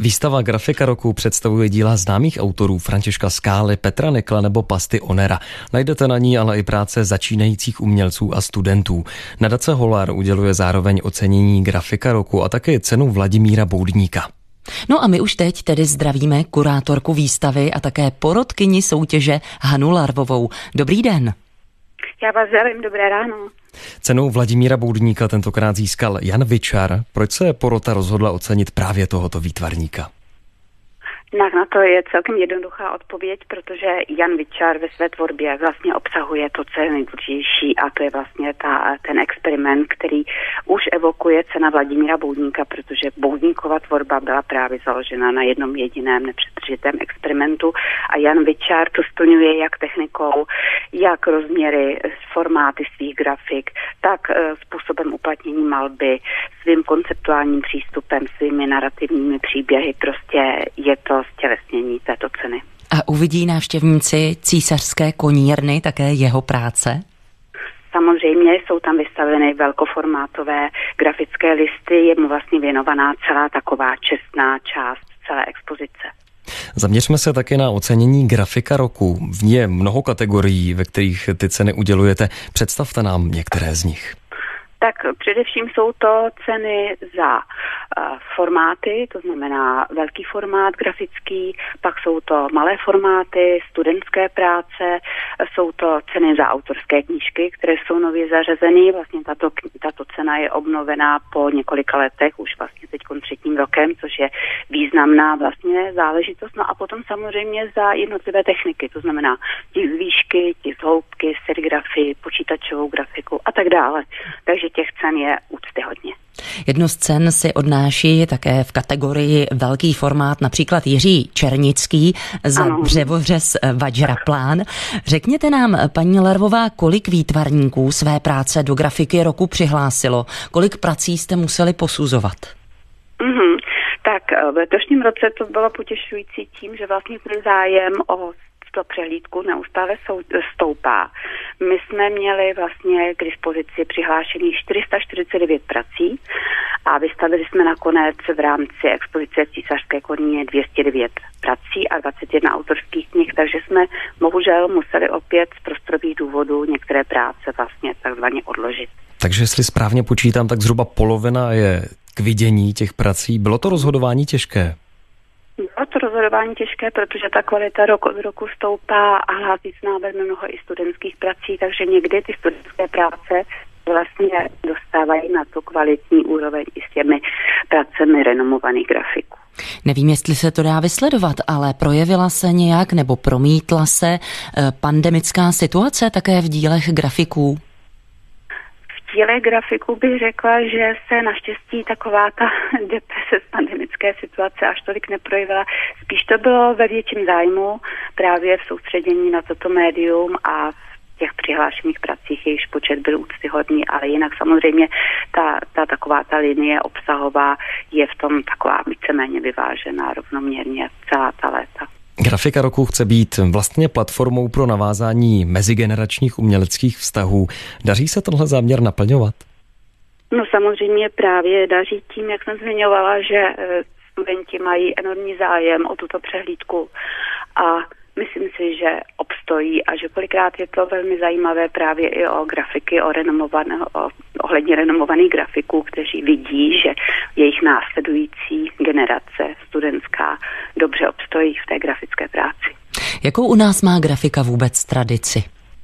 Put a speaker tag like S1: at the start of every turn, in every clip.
S1: Výstava Grafika roku představuje díla známých autorů Františka Skály, Petra Nekla nebo Pasty Onera. Najdete na ní ale i práce začínajících umělců a studentů. Nadace Holar uděluje zároveň ocenění Grafika roku a také cenu Vladimíra Boudníka.
S2: No a my už teď tedy zdravíme kurátorku výstavy a také porotkyni soutěže Hanu Larvovou. Dobrý den.
S3: Já vás zdravím, dobré ráno.
S1: Cenu Vladimíra Boudníka tentokrát získal Jan Vičar. Proč se porota rozhodla ocenit právě tohoto výtvarníka?
S3: Na to je celkem jednoduchá odpověď, protože Jan Vičar ve své tvorbě vlastně obsahuje to, co je nejdůležitější, a to je vlastně ten experiment, který už evokuje cena Vladimíra Boudníka, protože Boudníkova tvorba byla právě založena na jednom jediném nepřetržitém experimentu a Jan Vičar to splňuje jak technikou, jak rozměry, formáty svých grafik, tak způsobem uplatnění malby, svým konceptuálním přístupem, svými narrativními příběhy. Prostě je to stělesnění této ceny.
S2: A uvidí návštěvníci Císařské konírny také jeho práce?
S3: Samozřejmě jsou tam vystaveny velkoformátové grafické listy, je mu vlastně věnovaná celá taková čestná část celé expozice.
S1: Zaměřme se také na ocenění Grafika roku. V ní je mnoho kategorií, ve kterých ty ceny udělujete. Představte nám některé z nich.
S3: Tak především jsou to ceny za formáty, to znamená velký formát grafický, pak jsou to malé formáty, studentské práce, jsou to ceny za autorské knížky, které jsou nově zařazeny. Vlastně tato cena je obnovená po několika letech, už vlastně teď 3. rokem, což je významná vlastně záležitost. No a potom samozřejmě za jednotlivé techniky, to znamená tisk z výšky, tisk z hloubky, serigrafii, počítačovou grafiku a tak dále. Takže těch cen je úctyhodně.
S2: Jednu z cen si odnáší také v kategorii velký formát například Jiří Černický za dřevořez Vajraplán. Řekněte nám, paní Larvová, kolik výtvarníků své práce do Grafiky roku přihlásilo? Kolik prací jste museli posuzovat?
S3: Tak v letošním roce to bylo potěšující tím, že vlastně ten zájem o přehlídku neustále stoupá. My jsme měli vlastně k dispozici přihlášených 449 prací a vystavili jsme nakonec v rámci expozice Císařské konírny 209 prací a 21 autorských knih, takže jsme bohužel museli opět z prostorových důvodů některé práce vlastně takzvaně odložit.
S1: Takže jestli správně počítám, tak zhruba polovina je k vidění těch prací. Bylo to rozhodování těžké?
S3: Bylo to rozhodování těžké, protože ta kvalita rok od roku stoupá a hlásí se nám velmi mnoho i studentských prací, takže někdy ty studentské práce vlastně dostávají na tu kvalitní úroveň i s těmi pracemi renomovaných grafiků.
S2: Nevím, jestli se to dá vysledovat, ale projevila se nějak nebo promítla se pandemická situace také v dílech grafiků?
S3: V díle grafiku bych řekla, že se naštěstí taková ta deprese z pandemické situace až tolik neprojevila. Spíš to bylo ve větším zájmu právě v soustředění na toto médium a v těch přihlášených pracích jejichž počet byl úctyhodný, ale jinak samozřejmě ta linie obsahová je v tom taková víceméně vyvážená rovnoměrně celá ta léta.
S1: Grafika roku chce být vlastně platformou pro navázání mezigeneračních uměleckých vztahů. Daří se tenhle záměr naplňovat?
S3: No samozřejmě právě daří tím, jak jsem zmiňovala, že studenti mají enormní zájem o tuto přehlídku a myslím si, že obstojí a že kolikrát je to velmi zajímavé právě i o grafiky, ohledně renomovaných grafiků, kteří vidí, že jejich následující generace studentská dobře obstojí v té grafické práci.
S2: Jakou u nás má grafika vůbec tradici?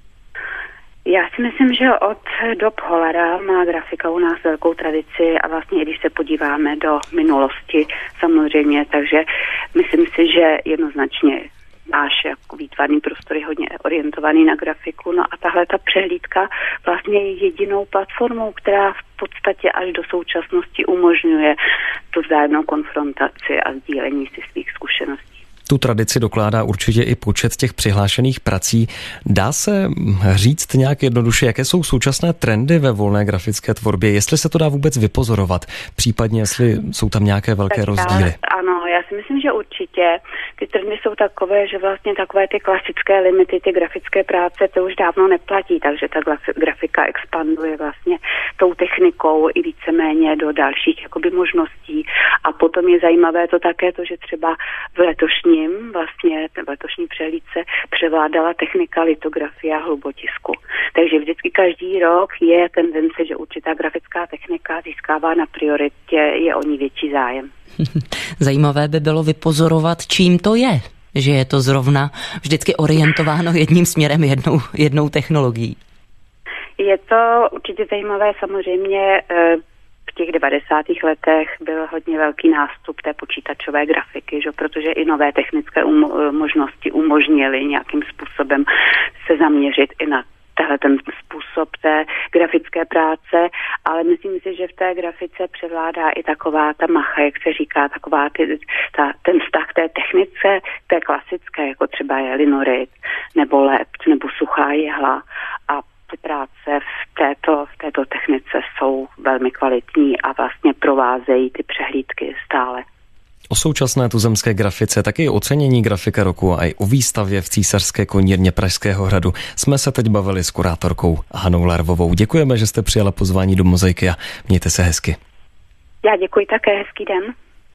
S3: Já si myslím, že od dob Holara má grafika u nás velkou tradici a vlastně, když se podíváme do minulosti samozřejmě, takže myslím si, že jednoznačně náš jako výtvarný prostor je hodně orientovaný na grafiku. No a tahle ta přehlídka vlastně je jedinou platformou, která v podstatě až do současnosti umožňuje tu vzájemnou konfrontaci a sdílení si svých zkušeností.
S1: Tu tradici dokládá určitě i počet těch přihlášených prací. Dá se říct nějak jednoduše, jaké jsou současné trendy ve volné grafické tvorbě, jestli se to dá vůbec vypozorovat, případně jestli jsou tam nějaké velké rozdíly?
S3: Ano, já si myslím, že určitě ty trendy jsou takové, že vlastně takové ty klasické limity, ty grafické práce, to už dávno neplatí, takže ta grafika expanduje vlastně tou technikou i víceméně do dalších jakoby možností. A potom je zajímavé to také to, že třeba v letošní přehlídce převládala technika litografie a hlubotisku. Takže vždycky každý rok je tendence, že určitá grafická technika získává na prioritě, je o ní větší zájem.
S2: Zajímavé by bylo vypozorovat, čím to je, že je to zrovna vždycky orientováno jedním směrem, jednou technologií.
S3: Je to určitě zajímavé, samozřejmě v těch 90. letech byl hodně velký nástup té počítačové grafiky, že? Protože i nové technické možnosti umožnily nějakým způsobem se zaměřit i na ten způsob té grafické práce, ale myslím si, že v té grafice převládá i taková ta macha, jak se říká, taková ten vztah k té technice, té klasické, jako třeba je linorit, nebo lept, nebo suchá jehla, a ty práce v této technice jsou velmi kvalitní a vlastně provázejí ty přehlídky stále.
S1: O současné tuzemské grafice, taky o ocenění grafika roku a i o výstavě v Císařské konírně Pražského hradu jsme se teď bavili s kurátorkou Hanou Larvovou. Děkujeme, že jste přijala pozvání do Mozaiky a mějte se hezky.
S3: Já děkuji také, hezký den.